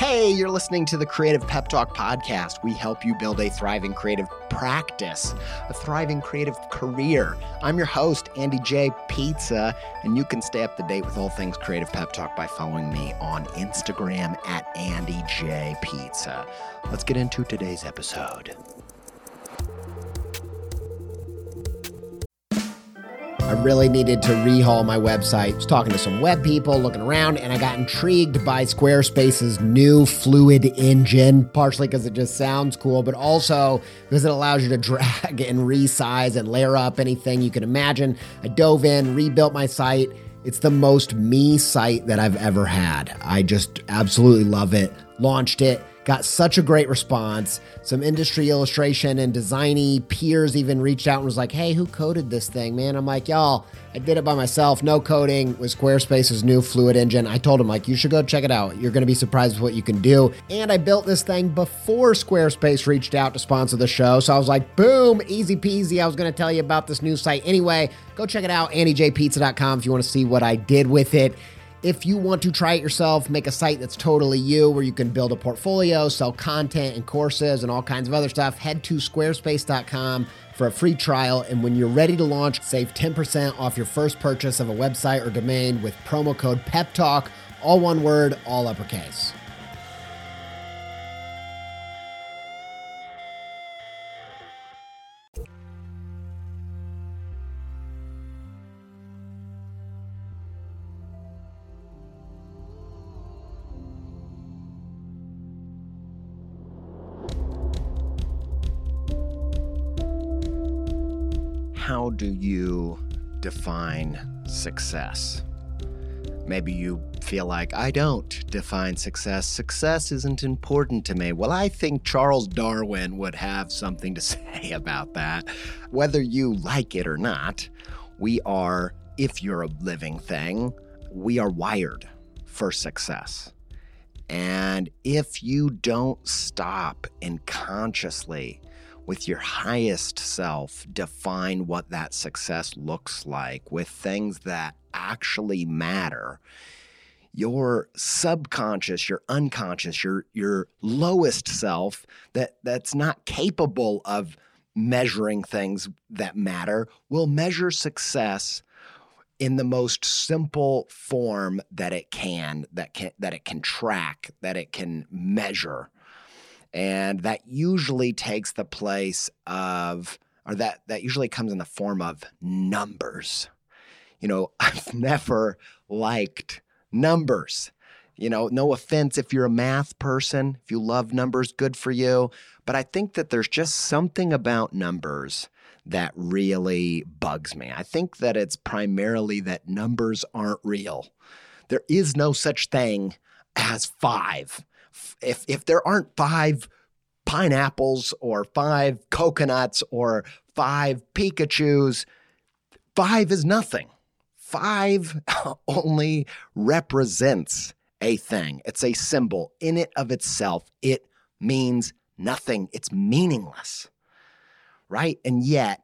Hey, you're listening to the Creative Pep Talk podcast. We help you build a thriving creative practice, a thriving creative career. I'm your host, Andy J. Pizza, and you can stay up to date with all things Creative Pep Talk by following me on Instagram at Andy J. Pizza. Let's get into today's episode. I really needed to rehaul my website. I was talking to some web people, looking around, and I got intrigued by Squarespace's new Fluid engine, partially because it just sounds cool, but also because it allows you to drag and resize and layer up anything you can imagine. I dove in, rebuilt my site. It's the most me site that I've ever had. I just absolutely love it. Launched it. Got such a great response. Some industry illustration and designy peers even reached out and was like, hey, who coded this thing, man? I'm like, y'all, I did it by myself. No coding with Squarespace's new Fluid engine. I told him, like, you should go check it out. You're going to be surprised with what you can do. And I built this thing before Squarespace reached out to sponsor the show. So I was like, boom, easy peasy. I was going to tell you about this new site anyway. Go check it out, andyjpizza.com, if you want to see what I did with it. If you want to try it yourself, make a site that's totally you, where you can build a portfolio, sell content and courses and all kinds of other stuff, head to squarespace.com for a free trial. And when you're ready to launch, save 10% off your first purchase of a website or domain with promo code PEPTALK, all one word, all uppercase. How do you define success? Maybe you feel like, I don't define success. Success isn't important to me. Well, I think Charles Darwin would have something to say about that. Whether you like it or not, we are, if you're a living thing, we are wired for success. And if you don't stop and consciously, with your highest self, define what that success looks like with things that actually matter, your subconscious, your unconscious, your lowest self that's not capable of measuring things that matter will measure success in the most simple form that it can track, that it can measure. And that usually takes the place of, or that usually comes in the form of numbers. You know, I've never liked numbers. You know, no offense if you're a math person, if you love numbers, good for you. But I think that there's just something about numbers that really bugs me. I think that it's primarily that numbers aren't real. There is no such thing as 5. If there aren't 5 pineapples or 5 coconuts or 5 Pikachus, 5 is nothing. 5 only represents a thing. It's a symbol. In it of itself, it means nothing. It's meaningless, right? And yet,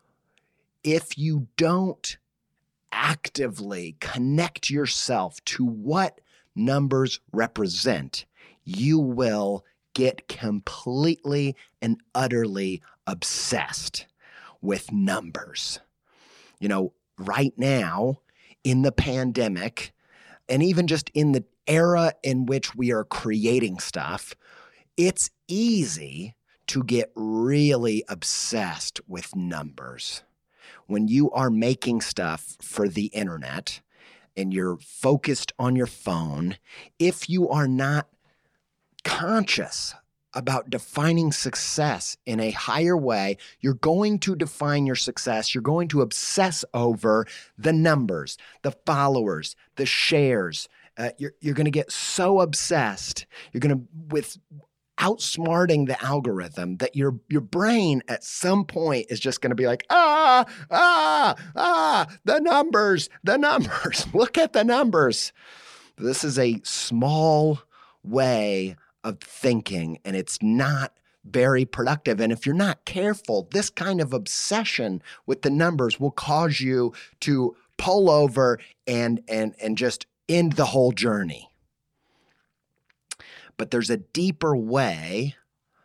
if you don't actively connect yourself to what numbers represent, you will get completely and utterly obsessed with numbers. You know, right now in the pandemic, and even just in the era in which we are creating stuff, it's easy to get really obsessed with numbers. When you are making stuff for the internet and you're focused on your phone, if you are not conscious about defining success in a higher way, you're going to define your success. You're going to obsess over the numbers, the followers, the shares. You're going to get so obsessed. You're going to, with outsmarting the algorithm, that your brain at some point is just going to be like, the numbers, look at the numbers. This is a small way of thinking, and it's not very productive. And if you're not careful, this kind of obsession with the numbers will cause you to pull over and just end the whole journey. But there's a deeper way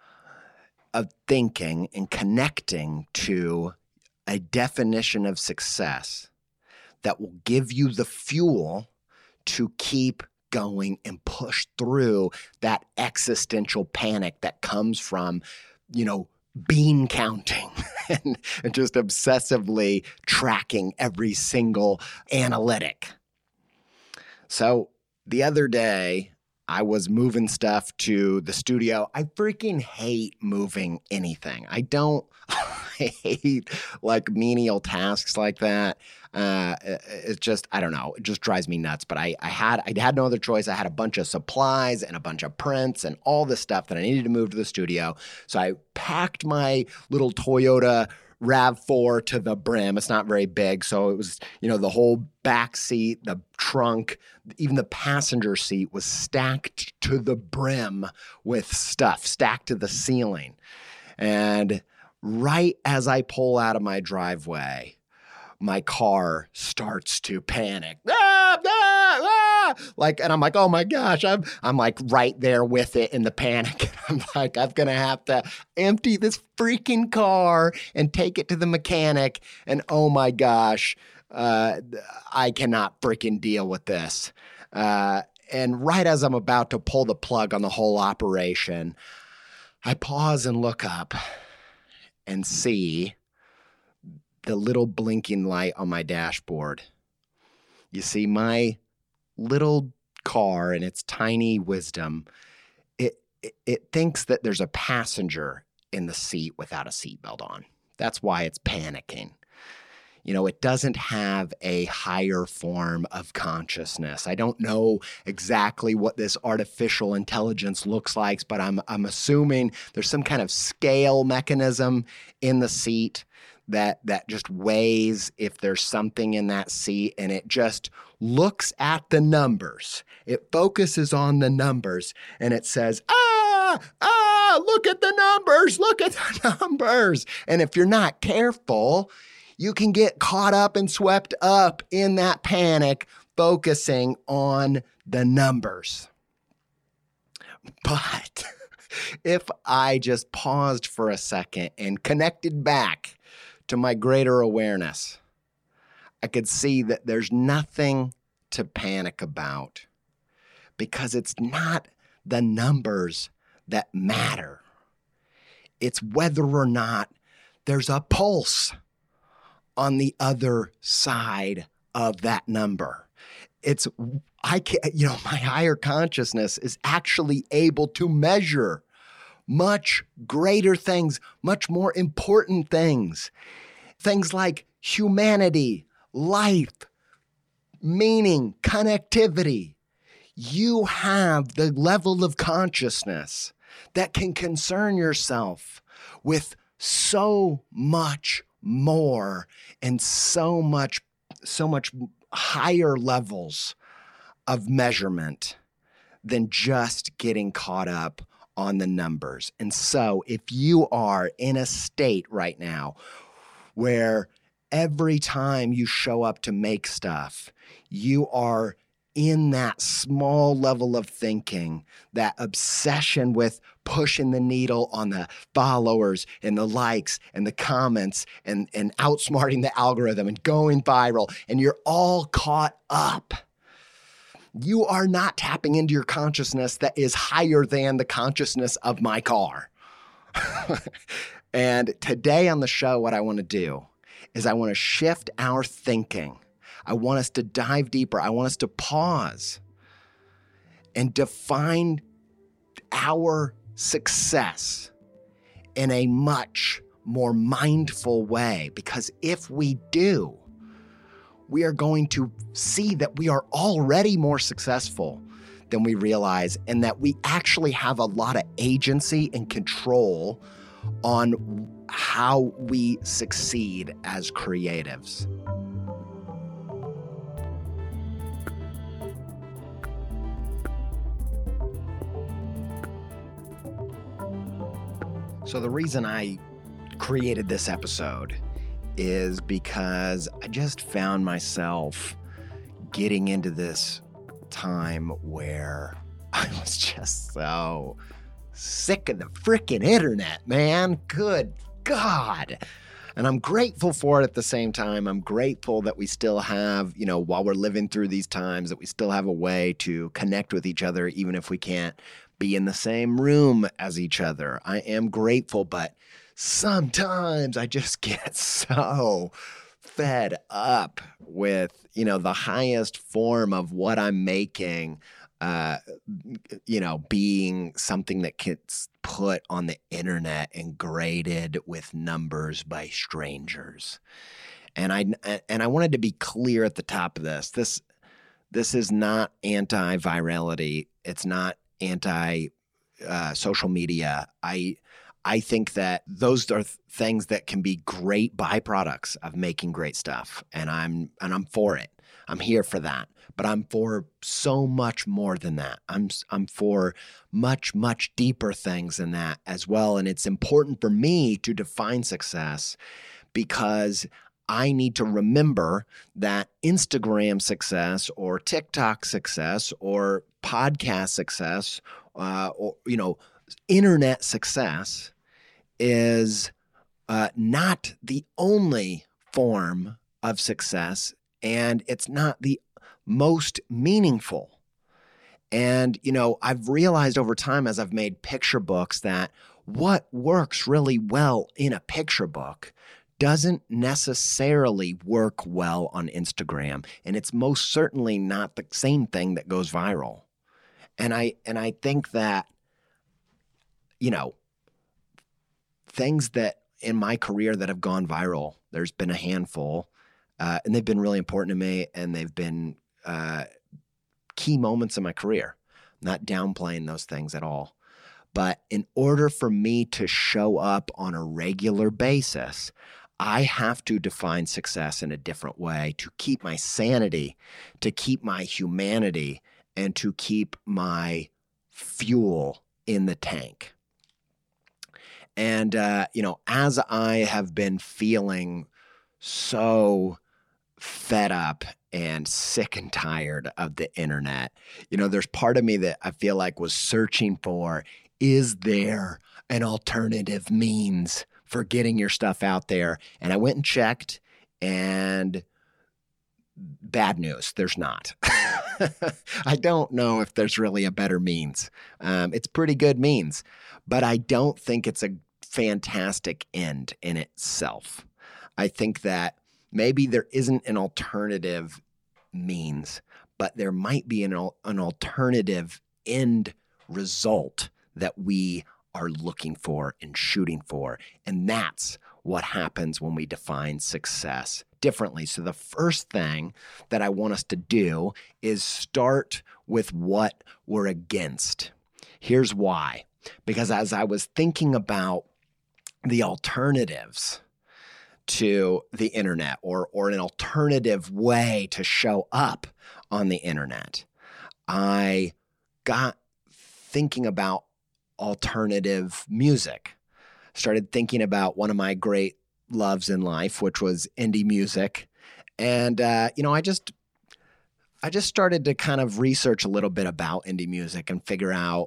of thinking and connecting to a definition of success that will give you the fuel to keep going and push through that existential panic that comes from, bean counting and just obsessively tracking every single analytic. So the other day, I was moving stuff to the studio. I freaking hate moving anything. I hate like menial tasks like that. It's just, I don't know. It just drives me nuts. But I had no other choice. I had a bunch of supplies and a bunch of prints and all this stuff that I needed to move to the studio. So I packed my little Toyota RAV4 to the brim. It's not very big. So it was, the whole back seat, the trunk, even the passenger seat was stacked to the brim with stuff, stacked to the ceiling. And right as I pull out of my driveway, my car starts to panic. And I'm like, oh my gosh, I'm like right there with it in the panic. I'm like, I'm going to have to empty this freaking car and take it to the mechanic. And oh my gosh, I cannot freaking deal with this. And right as I'm about to pull the plug on the whole operation, I pause and look up and see the little blinking light on my dashboard. You see, my little car and its tiny wisdom, it thinks that there's a passenger in the seat without a seatbelt on. That's why it's panicking. It doesn't have a higher form of consciousness. I don't know exactly what this artificial intelligence looks like, but I'm assuming there's some kind of scale mechanism in the seat that just weighs if there's something in that seat, and it just looks at the numbers. It focuses on the numbers, and it says, look at the numbers. And if you're not careful, you can get caught up and swept up in that panic, focusing on the numbers. But if I just paused for a second and connected back to my greater awareness, I could see that there's nothing to panic about, because it's not the numbers that matter. It's whether or not there's a pulse on the other side of that number. My higher consciousness is actually able to measure much greater things, much more important things. Things like humanity, life, meaning, connectivity. You have the level of consciousness that can concern yourself with so much more and so much higher levels of measurement than just getting caught up on the numbers. And so if you are in a state right now where every time you show up to make stuff, you are in that small level of thinking, that obsession with pushing the needle on the followers and the likes and the comments and outsmarting the algorithm and going viral, and you're all caught up, you are not tapping into your consciousness that is higher than the consciousness of my car. And today on the show, what I want to do is I want to shift our thinking. I want us to dive deeper. I want us to pause and define our success in a much more mindful way. Because if we do, we are going to see that we are already more successful than we realize, and that we actually have a lot of agency and control on how we succeed as creatives. So the reason I created this episode is because I just found myself getting into this time where I was just so sick of the freaking internet, man. Good God. And I'm grateful for it at the same time. I'm grateful that we still have, while we're living through these times, that we still have a way to connect with each other, even if we can't be in the same room as each other. I am grateful, but sometimes I just get so fed up with, the highest form of what I'm making, being something that gets put on the internet and graded with numbers by strangers. And I wanted to be clear at the top of this. This is not anti-virality. It's not anti social media. I think that those are things that can be great byproducts of making great stuff, and I'm for it. I'm here for that. But I'm for so much more than that. I'm for much, much deeper things than that as well. And it's important for me to define success because I need to remember that Instagram success or TikTok success or podcast success or internet success is not the only form of success, and it's not the most meaningful. And, I've realized over time as I've made picture books that what works really well in a picture book doesn't necessarily work well on Instagram. And it's most certainly not the same thing that goes viral. And I think that, things that in my career that have gone viral, there's been a handful, and they've been really important to me, and they've been key moments in my career. I'm not downplaying those things at all. But in order for me to show up on a regular basis, I have to define success in a different way to keep my sanity, to keep my humanity, and to keep my fuel in the tank. And, as I have been feeling so fed up and sick and tired of the internet, there's part of me that I feel like was searching for, is there an alternative means for getting your stuff out there? And I went and checked, and bad news, there's not. I don't know if there's really a better means. It's pretty good means, but I don't think it's a fantastic end in itself. I think that maybe there isn't an alternative means, but there might be an alternative end result that we are looking for and shooting for. And that's what happens when we define success differently. So the first thing that I want us to do is start with what we're against. Here's why. Because as I was thinking about the alternatives to the internet or an alternative way to show up on the internet, I got thinking about alternative music. Started thinking about one of my great loves in life, which was indie music. And, I just started to kind of research a little bit about indie music and figure out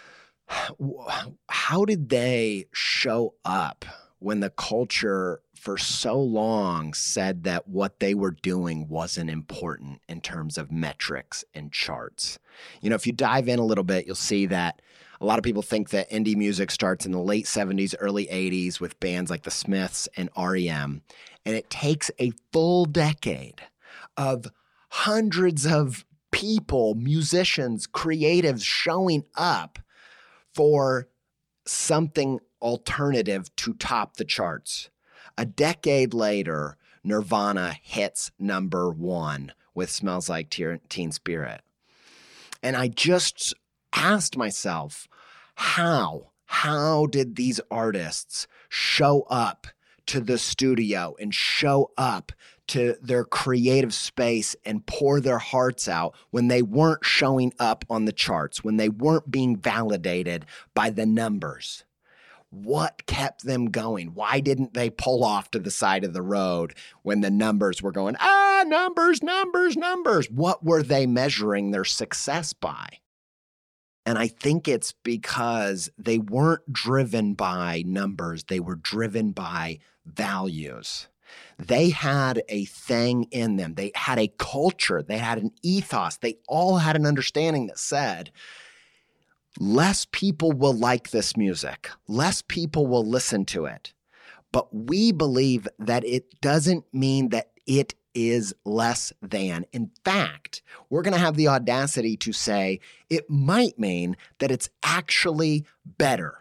how did they show up when the culture for so long said that what they were doing wasn't important in terms of metrics and charts. If you dive in a little bit, you'll see that a lot of people think that indie music starts in the late 70s, early 80s with bands like the Smiths and REM. And it takes a full decade of hundreds of people, musicians, creatives showing up for something alternative to top the charts. A decade later, Nirvana hits number one with Smells Like Teen Spirit. And I just asked myself, how did these artists show up to the studio and show up to their creative space and pour their hearts out when they weren't showing up on the charts, when they weren't being validated by the numbers? What kept them going? Why didn't they pull off to the side of the road when the numbers were going, numbers? What were they measuring their success by? And I think it's because they weren't driven by numbers. They were driven by values. They had a thing in them. They had a culture. They had an ethos. They all had an understanding that said, less people will like this music. Less people will listen to it. But we believe that it doesn't mean that it is less than. In fact, we're going to have the audacity to say it might mean that it's actually better.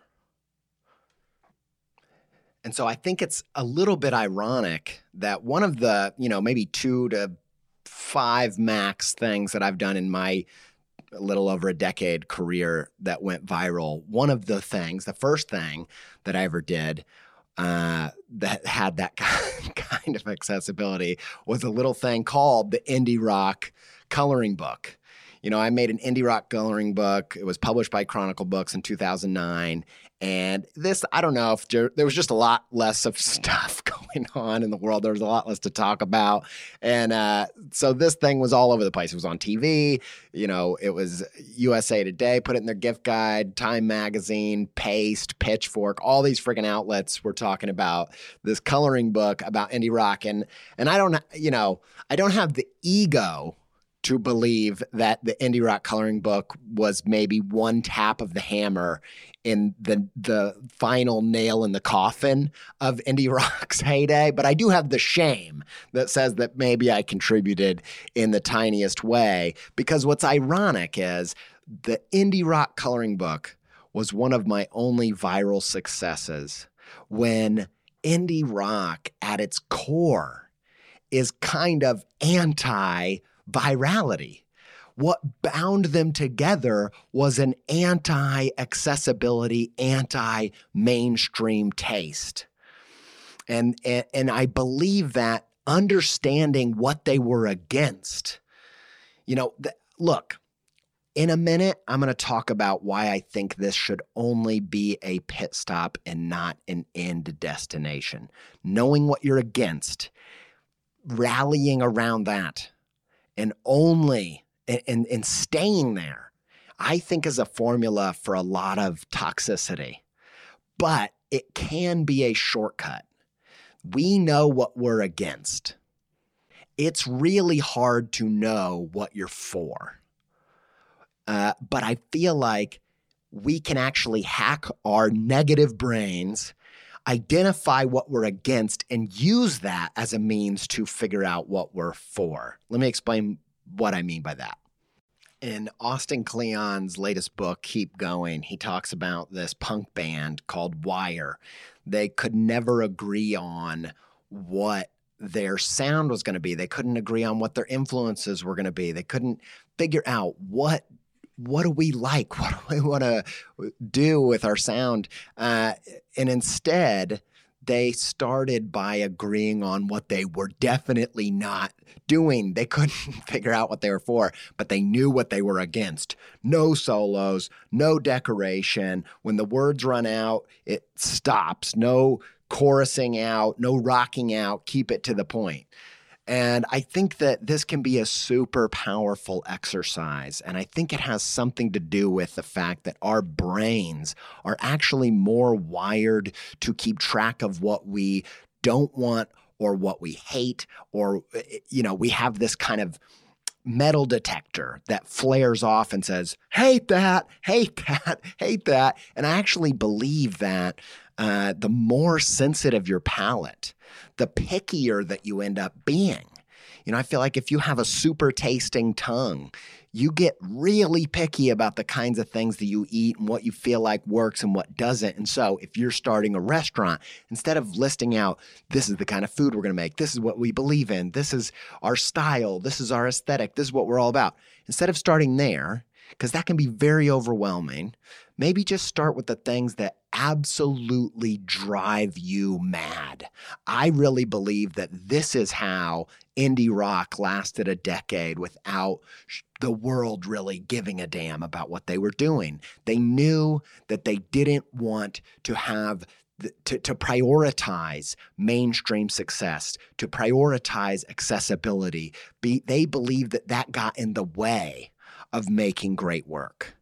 And so I think it's a little bit ironic that one of the, maybe 2 to 5 max things that I've done in my a little over a decade career that went viral, one of the things, the first thing that I ever did that had that kind of accessibility was a little thing called the Indie Rock Coloring Book. I made an indie rock coloring book. It was published by Chronicle Books in 2009. And this, I don't know if there was just a lot less of stuff going on in the world. There was a lot less to talk about. And so this thing was all over the place. It was on TV. It was USA Today, put it in their gift guide, Time Magazine, Paste, Pitchfork, all these freaking outlets were talking about this coloring book about indie rock. And I don't have the ego to believe that the Indie Rock Coloring Book was maybe one tap of the hammer in the final nail in the coffin of indie rock's heyday. But I do have the shame that says that maybe I contributed in the tiniest way, because what's ironic is the Indie Rock Coloring Book was one of my only viral successes, when indie rock at its core is kind of anti-virality. What bound them together was an anti-accessibility, anti-mainstream taste. And I believe that understanding what they were against, look, in a minute, I'm going to talk about why I think this should only be a pit stop and not an end destination. Knowing what you're against, rallying around that, and staying there, I think is a formula for a lot of toxicity. But it can be a shortcut. We know what we're against. It's really hard to know what you're for. But I feel like we can actually hack our negative brains, identify what we're against, and use that as a means to figure out what we're for. Let me explain what I mean by that. In Austin Kleon's latest book, Keep Going, he talks about this punk band called Wire. They could never agree on what their sound was going to be. They couldn't agree on what their influences were going to be. They couldn't figure out what do we like? What do we want to do with our sound? And instead, they started by agreeing on what they were definitely not doing. They couldn't figure out what they were for, but they knew what they were against. No solos, no decoration. When the words run out, it stops. No chorusing out, no rocking out. Keep it to the point. And I think that this can be a super powerful exercise. And I think it has something to do with the fact that our brains are actually more wired to keep track of what we don't want or what we hate, or, we have this kind of metal detector that flares off and says, hate that, hate that, hate that. And I actually believe that the more sensitive your palate, the pickier that you end up being. I feel like if you have a super tasting tongue, you get really picky about the kinds of things that you eat and what you feel like works and what doesn't. And so if you're starting a restaurant, instead of listing out, this is the kind of food we're going to make, this is what we believe in, this is our style, this is our aesthetic, this is what we're all about. Instead of starting there, because that can be very overwhelming, maybe just start with the things that absolutely drive you mad. I really believe that this is how indie rock lasted a decade without the world really giving a damn about what they were doing. They knew that they didn't want to have to prioritize mainstream success, to prioritize accessibility. They believed that got in the way of making great work.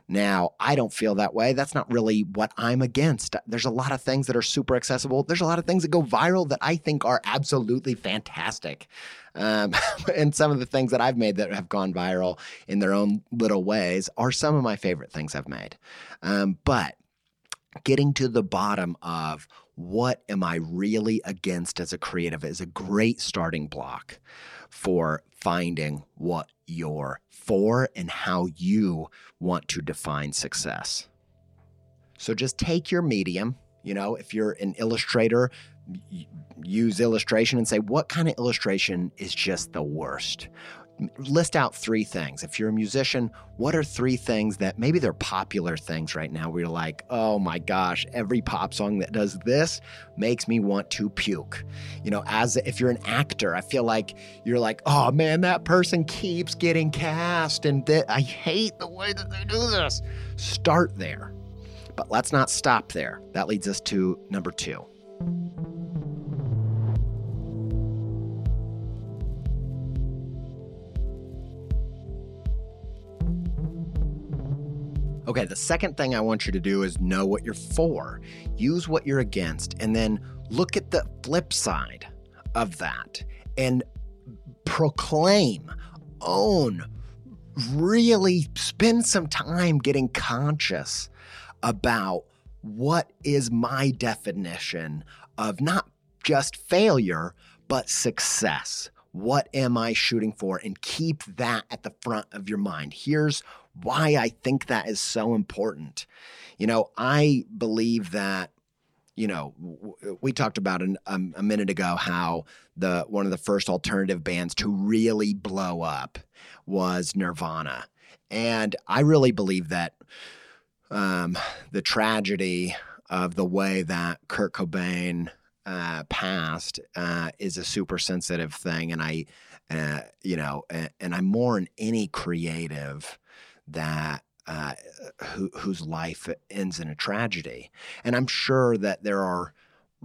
Now, I don't feel that way. That's not really what I'm against. There's a lot of things that are super accessible. There's a lot of things that go viral that I think are absolutely fantastic. And some of the things that I've made that have gone viral in their own little ways are some of my favorite things I've made. But getting to the bottom of what am I really against as a creative is a great starting block for finding what you're for and how you want to define success. So just take your medium, if you're an illustrator, use illustration and say, what kind of illustration is just the worst? List out 3 things. If you're a musician, what are 3 things that maybe they're popular things right now where you're like, oh my gosh, every pop song that does this makes me want to puke. If you're an actor, I feel like you're like, oh man, that person keeps getting cast and I hate the way that they do this. Start there. But let's not stop there. That leads us to number 2. Okay, the second thing I want you to do is know what you're for. Use what you're against, and then look at the flip side of that and proclaim, own, really spend some time getting conscious about what is my definition of not just failure, but success. What am I shooting for? And keep that at the front of your mind. Here's why I think that is so important. I believe that, we talked about a minute ago how one of the first alternative bands to really blow up was Nirvana. And I really believe that the tragedy of the way that Kurt Cobain passed is a super sensitive thing. And and I'm more in any creative that whose life ends in a tragedy. And I'm sure that there are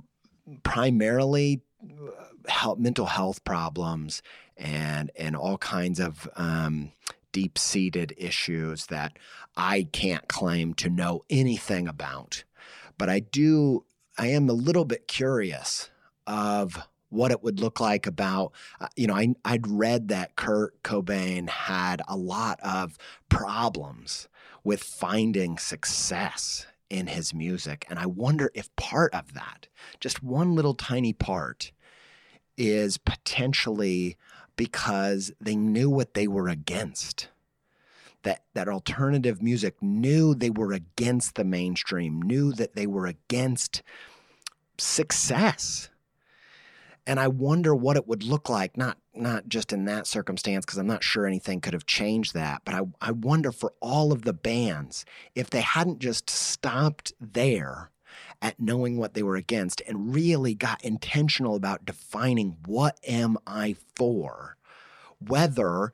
primarily mental health problems and all kinds of deep-seated issues that I can't claim to know anything about. But I am a little bit curious of what it would look like about, I'd read that Kurt Cobain had a lot of problems with finding success in his music. And I wonder if part of that, just one little tiny part, is potentially because they knew what they were against. That alternative music knew they were against the mainstream, knew that they were against success. And I wonder what it would look like, not just in that circumstance, because I'm not sure anything could have changed that, but I wonder for all of the bands, if they hadn't just stopped there at knowing what they were against and really got intentional about defining what am I for, whether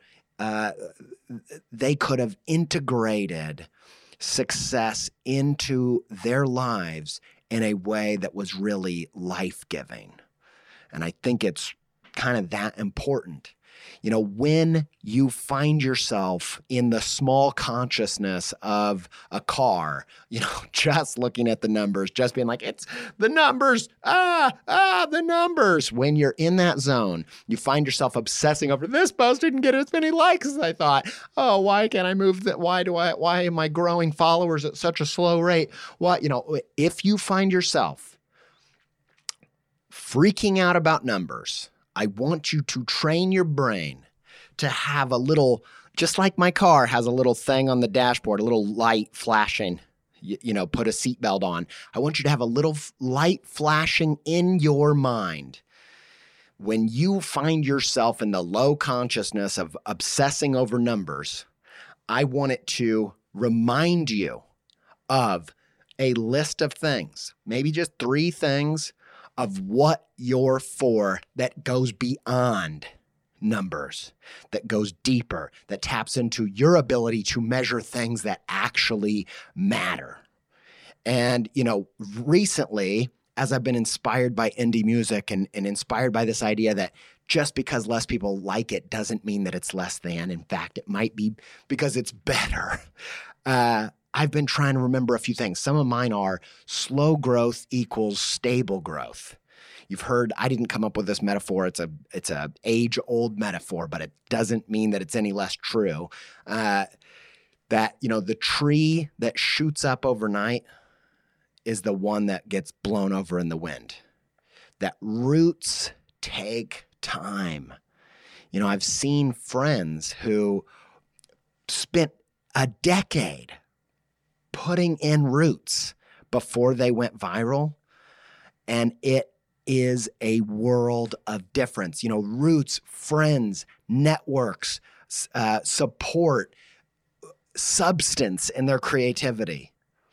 they could have integrated success into their lives in a way that was really life-giving. And I think it's kind of that important. When you find yourself in the small consciousness of a car, just looking at the numbers, just being like, it's the numbers, the numbers. When you're in that zone, you find yourself obsessing over this post didn't get as many likes as I thought. Oh, why can't I move that? Why am I growing followers at such a slow rate? If you find yourself freaking out about numbers, I want you to train your brain to have a little, just like my car has a little thing on the dashboard, a little light flashing, put a seatbelt on. I want you to have a little light flashing in your mind. When you find yourself in the low consciousness of obsessing over numbers, I want it to remind you of a list of things, maybe just 3 things of what you're for that goes beyond numbers, that goes deeper, that taps into your ability to measure things that actually matter. And, recently, as I've been inspired by indie music and inspired by this idea that just because less people like it doesn't mean that it's less than. In fact, it might be because it's better. I've been trying to remember a few things. Some of mine are slow growth equals stable growth. You've heard, I didn't come up with this metaphor. It's a age-old metaphor, but it doesn't mean that it's any less true. That, the tree that shoots up overnight is the one that gets blown over in the wind. That roots take time. I've seen friends who spent a decade putting in roots before they went viral, and it is a world of difference. Roots, friends, networks, support, substance in their creativity.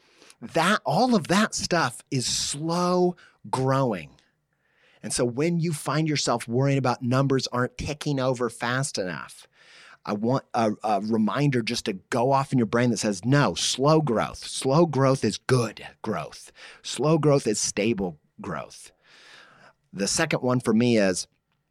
All of that stuff is slow growing. And so when you find yourself worrying about numbers aren't ticking over fast enough, I want a reminder just to go off in your brain that says, no, slow growth. Slow growth is good growth. Slow growth is stable growth. The second one for me is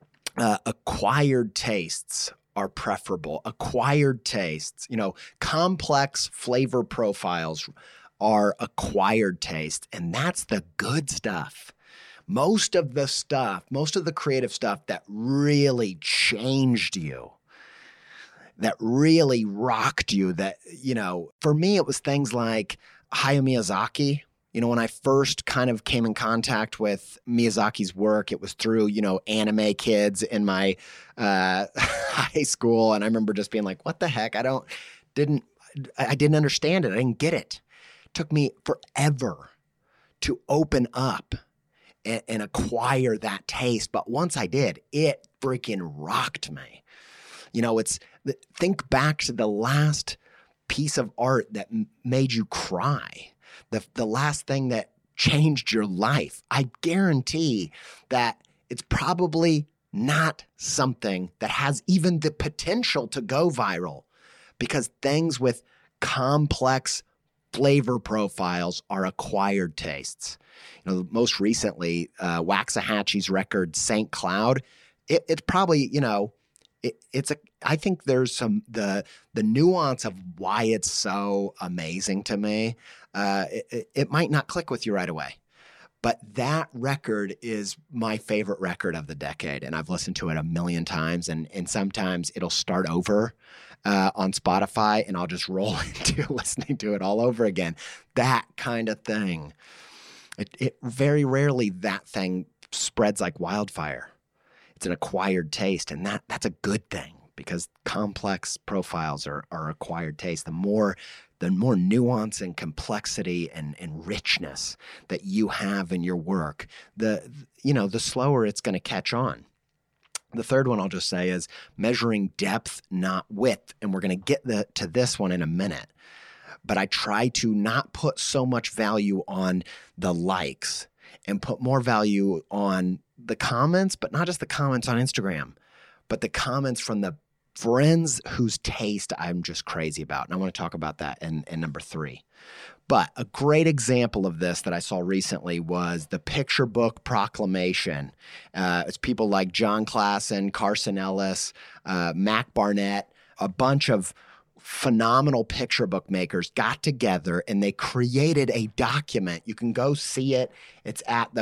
acquired tastes are preferable. Acquired tastes, complex flavor profiles are acquired taste, and that's the good stuff. Most of the creative stuff that really changed you, that really rocked you, that, for me, it was things like Hayao Miyazaki. When I first kind of came in contact with Miyazaki's work, it was through, anime kids in my high school. And I remember just being like, what the heck? I didn't understand it. I didn't get it. It took me forever to open up and acquire that taste. But once I did, it freaking rocked me. Think back to the last piece of art that made you cry. The last thing that changed your life. I guarantee that it's probably not something that has even the potential to go viral, because things with complex flavor profiles are acquired tastes. Most recently, Waxahachie's record St. Cloud, it's probably, I think there's the nuance of why it's so amazing to me. It might not click with you right away, but that record is my favorite record of the decade. And I've listened to it a million times, and sometimes it'll start over on Spotify and I'll just roll into listening to it all over again. That kind of thing. It very rarely that thing spreads like wildfire. It's an acquired taste, and that's a good thing, because complex profiles are acquired taste. The more nuance and complexity and richness that you have in your work, the slower it's going to catch on. The third one I'll just say is measuring depth, not width. And we're going to get to this one in a minute. But I try to not put so much value on the likes and put more value on the comments, but not just the comments on Instagram, but the comments from the friends whose taste I'm just crazy about. And I want to talk about that in number 3. But a great example of this that I saw recently was the Picture Book Proclamation. It's people like John Klassen, Carson Ellis, Mac Barnett, a bunch of phenomenal picture book makers got together and they created a document. You can go see it. It's at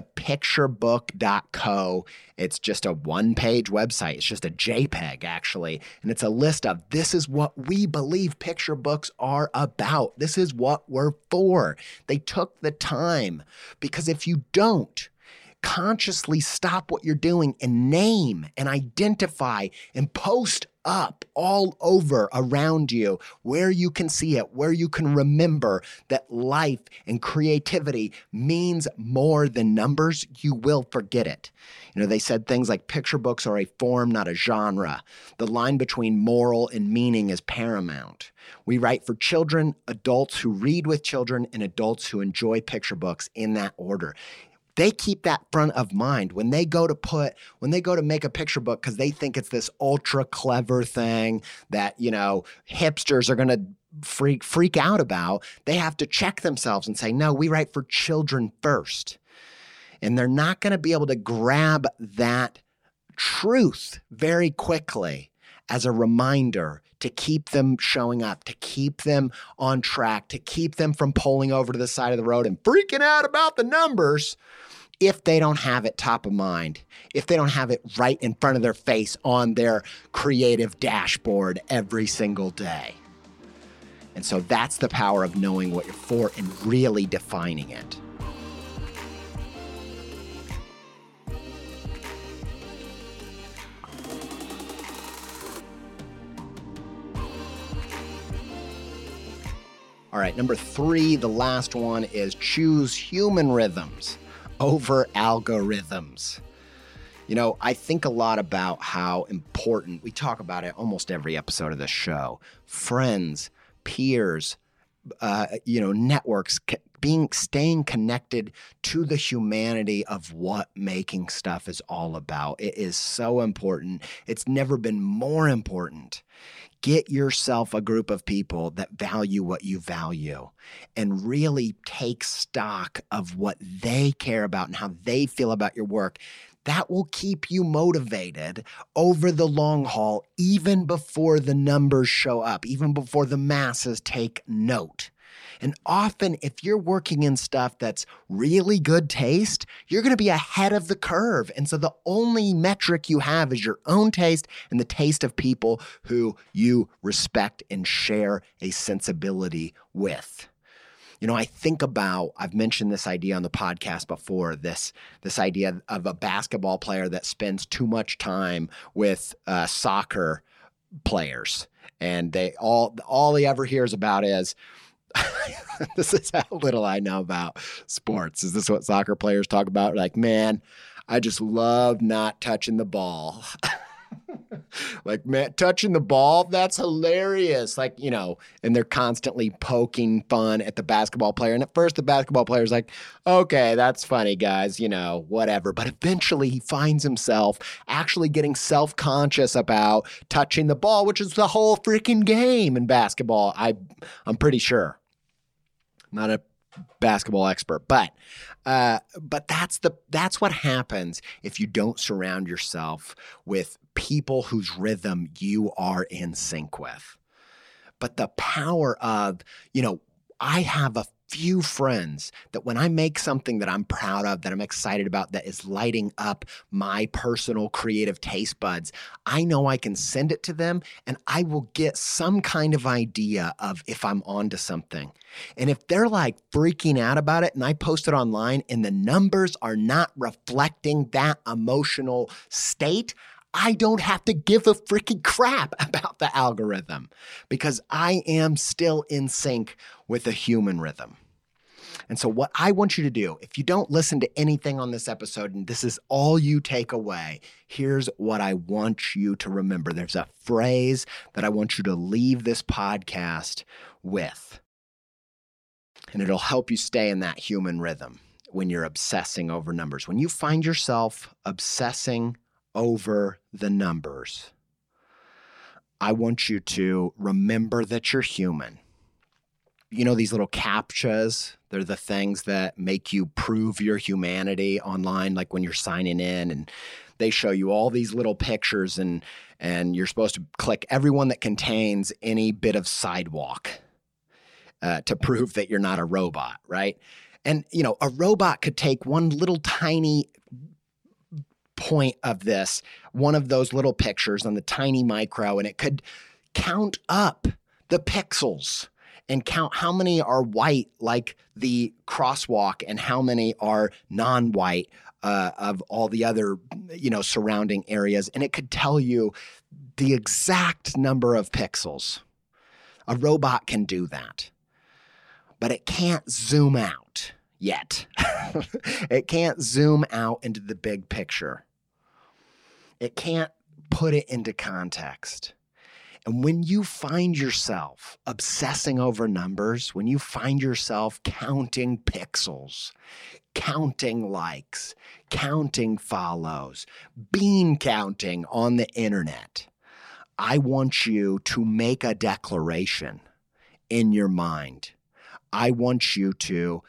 thepicturebook.co. It's just a one-page website. It's just a JPEG, actually. And it's a list of, this is what we believe picture books are about. This is what we're for. They took the time, because if you don't consciously stop what you're doing and name and identify and post up all over around you where you can see it, where you can remember that life and creativity means more than numbers, you will forget it. They said things like picture books are a form, not a genre. The line between moral and meaning is paramount. We write for children, adults who read with children, and adults who enjoy picture books in that order. They keep that front of mind when they go to make a picture book, because they think it's this ultra clever thing that, hipsters are going to freak out about. They have to check themselves and say, no, we write for children first. And they're not going to be able to grab that truth very quickly as a reminder to keep them showing up, to keep them on track, to keep them from pulling over to the side of the road and freaking out about the numbers if they don't have it top of mind, if they don't have it right in front of their face on their creative dashboard every single day. And so that's the power of knowing what you're for and really defining it. All right, number 3, the last one is choose human rhythms over algorithms. You know, I think a lot about how important, we talk about it almost every episode of this show, friends, peers, networks, staying connected to the humanity of what making stuff is all about. It is so important. It's never been more important. Get yourself a group of people that value what you value and really take stock of what they care about and how they feel about your work. That will keep you motivated over the long haul, even before the numbers show up, even before the masses take note. And often, if you're working in stuff that's really good taste, you're going to be ahead of the curve. And so the only metric you have is your own taste and the taste of people who you respect and share a sensibility with. You know, I think about, I've mentioned this idea on the podcast before, this idea of a basketball player that spends too much time with soccer players. And all he ever hears about is, this is how little I know about sports. Is this what soccer players talk about? Like, man, I just love not touching the ball. Like, man, touching the ball, that's hilarious. Like, you know, and they're constantly poking fun at the basketball player. And at first the basketball player's like, okay, that's funny, guys, you know, whatever. But eventually he finds himself actually getting self-conscious about touching the ball, which is the whole freaking game in basketball. I'm pretty sure. I'm not a basketball expert, but that's what happens if you don't surround yourself with people whose rhythm you are in sync with. But the power of, you know, I have a few friends that when I make something that I'm proud of, that I'm excited about, that is lighting up my personal creative taste buds, I know I can send it to them and I will get some kind of idea of if I'm onto something. And if they're like freaking out about it and I post it online and the numbers are not reflecting that emotional state, I don't have to give a freaking crap about the algorithm because I am still in sync with a human rhythm. And so what I want you to do, if you don't listen to anything on this episode and this is all you take away, here's what I want you to remember. There's a phrase that I want you to leave this podcast with, and it'll help you stay in that human rhythm when you're obsessing over numbers. When you find yourself obsessing over the numbers, I want you to remember that you're human. You know, these little CAPTCHAs, they're the things that make you prove your humanity online, like when you're signing in and they show you all these little pictures and you're supposed to click every one that contains any bit of sidewalk to prove that you're not a robot, right? And, you know, a robot could take one little tiny point of this, one of those little pictures on the tiny micro, and it could count up the pixels and count how many are white, like the crosswalk, and how many are non-white of all the other, you know, surrounding areas. And it could tell you the exact number of pixels. A robot can do that, but it can't zoom out yet. It can't zoom out into the big picture. It can't put it into context. And when you find yourself obsessing over numbers, when you find yourself counting pixels, counting likes, counting follows, bean counting on the internet, I want you to make a declaration in your mind. I want you to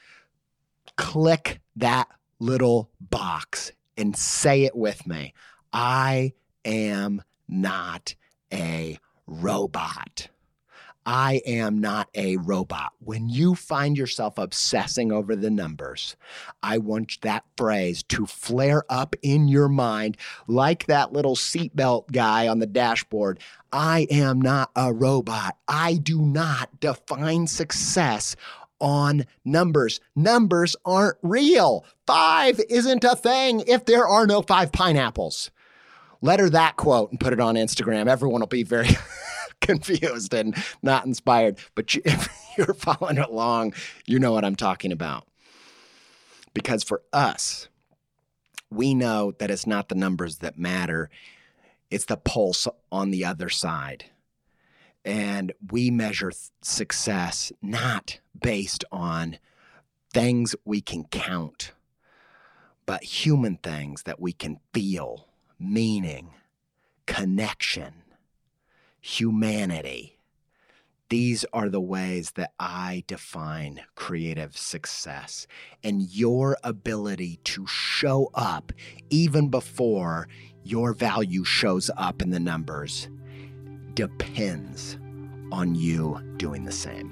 click that little box and say it with me. I am not a robot. I am not a robot. When you find yourself obsessing over the numbers, I want that phrase to flare up in your mind like that little seatbelt guy on the dashboard. I am not a robot. I do not define success on numbers. Numbers aren't real. 5 isn't a thing if there are no 5 pineapples. Letter that quote and put it on Instagram. Everyone will be very confused and not inspired. But if you're following along, you know what I'm talking about. Because for us, we know that it's not the numbers that matter. It's the pulse on the other side. And we measure success not based on things we can count, but human things that we can feel, meaning, connection, humanity. These are the ways that I define creative success. And your ability to show up even before your value shows up in the numbers depends on you doing the same.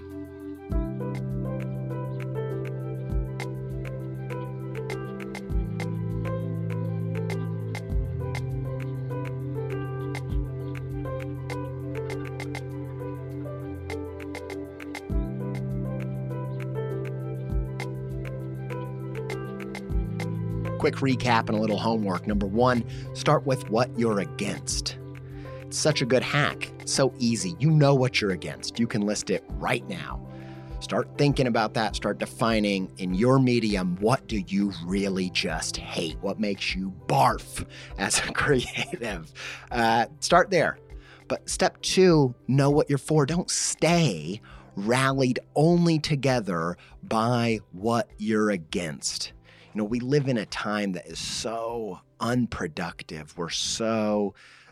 Quick recap and a little homework. Number 1, start with what you're against. It's such a good hack. So easy. You know what you're against. You can list it right now. Start thinking about that. Start defining in your medium, what do you really just hate? What makes you barf as a creative? Start there. But step 2, know what you're for. Don't stay rallied only together by what you're against. You know, we live in a time that is so unproductive. We're so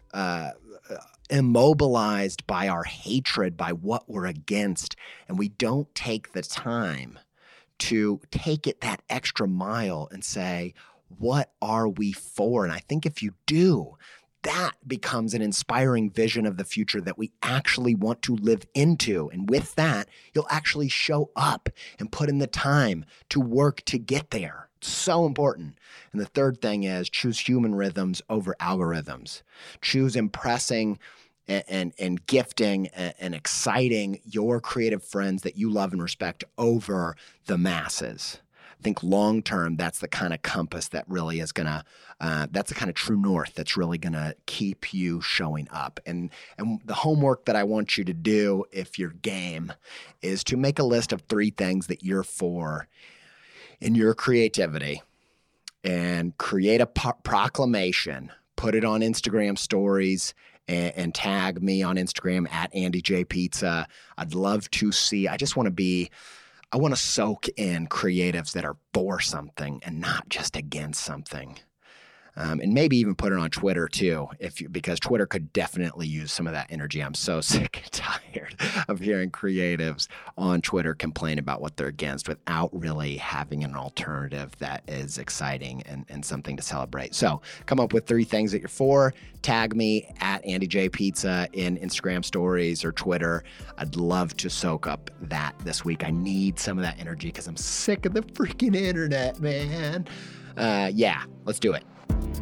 immobilized by our hatred, by what we're against, and we don't take the time to take it that extra mile and say, what are we for? And I think if you do, that becomes an inspiring vision of the future that we actually want to live into. And with that, you'll actually show up and put in the time to work to get there. It's so important. And the third thing is choose human rhythms over algorithms. Choose impressing and gifting and exciting your creative friends that you love and respect over the masses. I think long term, that's the kind of compass that really is going to, that's the kind of true north that's really going to keep you showing up. And the homework that I want you to do, if you're game, is to make a list of 3 things that you're for in your creativity and create a proclamation, put it on Instagram stories, and tag me on Instagram at AndyJPizza. I'd love to see, I want to soak in creatives that are for something and not just against something. And maybe even put it on Twitter too, because Twitter could definitely use some of that energy. I'm so sick and tired of hearing creatives on Twitter complain about what they're against without really having an alternative that is exciting and something to celebrate. So come up with 3 things that you're for. Tag me at AndyJPizza in Instagram stories or Twitter. I'd love to soak up that this week. I need some of that energy because I'm sick of the freaking internet, man. Yeah, let's do it.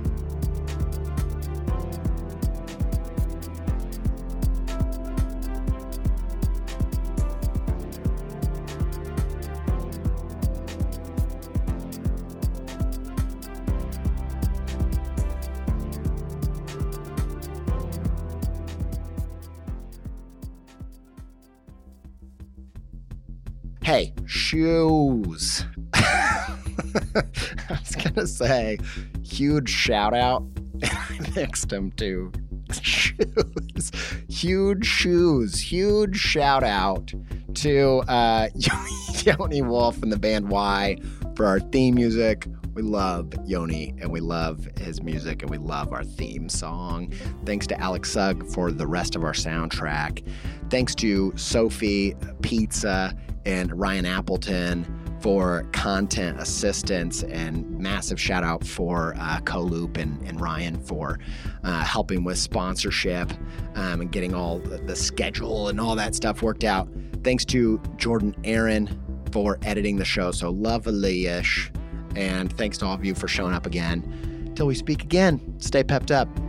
Hey, shoes. I was going to say huge shout out, and I mixed them to shoes. Huge shoes. Huge shout out to Yoni Wolf and the band Y for our theme music. We love Yoni, and we love his music, and we love our theme song. Thanks to Alex Sugg for the rest of our soundtrack. Thanks to Sophie Pizza and Ryan Appleton for content assistance, and massive shout out for Coloop and Ryan for helping with sponsorship and getting all the schedule and all that stuff worked out. Thanks to Jordan Aaron for editing the show so lovely-ish. And thanks to all of you for showing up again. Till we speak again, stay pepped up.